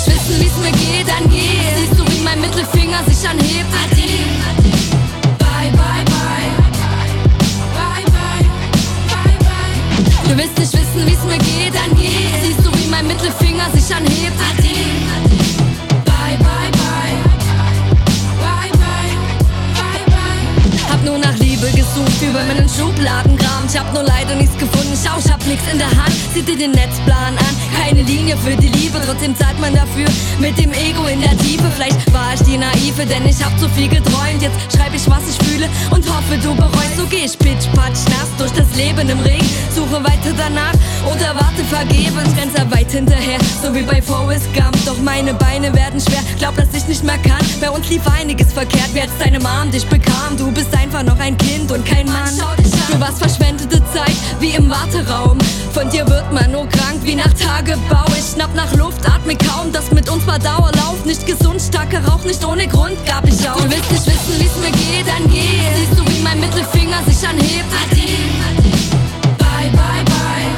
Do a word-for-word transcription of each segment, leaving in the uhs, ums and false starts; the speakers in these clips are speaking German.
nicht wissen, wie's mir geht, dann geh. Siehst du, wie mein Mittelfinger sich anhebt? Adi, bye, bye, bye. Bye, bye, bye, bye. Du willst nicht wissen, wie's mir geht, dann geh. Siehst du, wie mein Mittelfinger sich anhebt? Adi, bye, bye, bye. Bye, bye, bye, bye. Hab nur nach Liebe gesucht, über meinen Schubladen graben. Ich hab nur leider nichts gefunden, schau, ich hab nichts in der Hand. Sieh dir den Netzplan an, keine Linie für die Liebe. Trotzdem zahlt man dafür mit dem Ego in der Tiefe. Vielleicht war ich die Naive, denn ich hab zu viel geträumt. Jetzt schreib ich, was ich fühle und hoffe, du bereust. So geh ich pitch, patsch, nass durch das Leben im Regen. Suche weiter danach oder warte vergebens. Grenze weit hinterher, so wie bei Forrest Gump. Doch meine Beine werden schwer, glaub, dass ich nicht mehr kann. Bei uns lief einiges verkehrt, wie als deine Mom dich bekam. Du bist einfach noch ein Kind und kein Mann. Du warst verschwendete Zeit, wie im Warteraum. Von dir wird man nur krank, wie nach Tagebau. Ich schnapp nach Luft, atme kaum, das mit uns war Dauerlauf. Nicht gesund, starker Rauch, nicht ohne Grund gab ich auf. Du willst nicht wissen, wie's mir geht, dann geh. Siehst du, wie mein Mittelfinger sich anhebt? Adi, bye, bye, bye.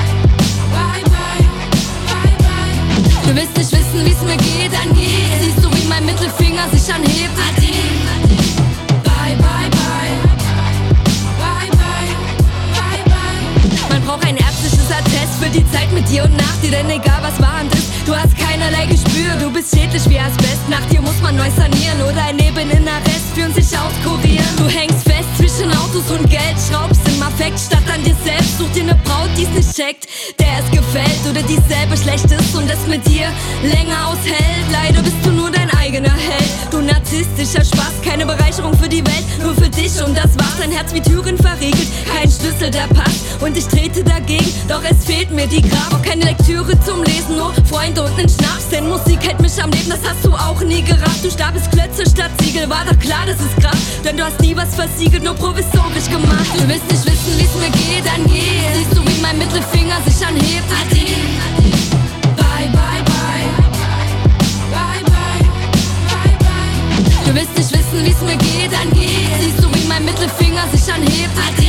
Bye, bye, bye, bye. Du willst nicht wissen, wie's mir geht, dann geh. Siehst du, wie mein Mittelfinger sich anhebt? Adi, bye, bye, bye. Bye, bye, bye, bye. Man braucht ein ärztliches Attest für die Zeit mit dir und nach dir, denn egal was wahrend ist, du hast keinerlei Gespür, du bist schädlich wie Asbest. Nach dir muss man neu sanieren oder ein Leben in Arrest führen, sich auskurieren. Du hängst fest zwischen Autos und Geld, schraubst im Affekt statt an dir selbst. Such dir ne Braut, die's nicht checkt, der es gefällt oder die selber schlecht ist und es mit dir länger aushält. Leider bist du nur dein eigener Held, du narzisstischer Spaß, keine Bereicherung für die Welt, nur für dich und das war's. Dein Herz wie Türen verriegelt, kein Schlüssel, der passt und ich trete dagegen, doch es fehlt mir die Kraft. Auch keine Lektüre zum Lesen, nur Freunde und nen Schnaps, denn Musik hält mich am Leben, das hast du auch nie gerafft. Du starbest Klötze statt Siegel, war doch klar, das ist krass, denn du hast nie was versiegelt, nur provisorisch gemacht. Du willst nicht wissen, wie's mir geht, dann geh. Siehst du, wie mein Mittelfinger sich anhebt? Adi, bye, bye, bye. Bye, bye, bye, bye. Du willst nicht wissen, wie's mir geht, dann geh. Siehst du, wie mein Mittelfinger sich anhebt? Adi,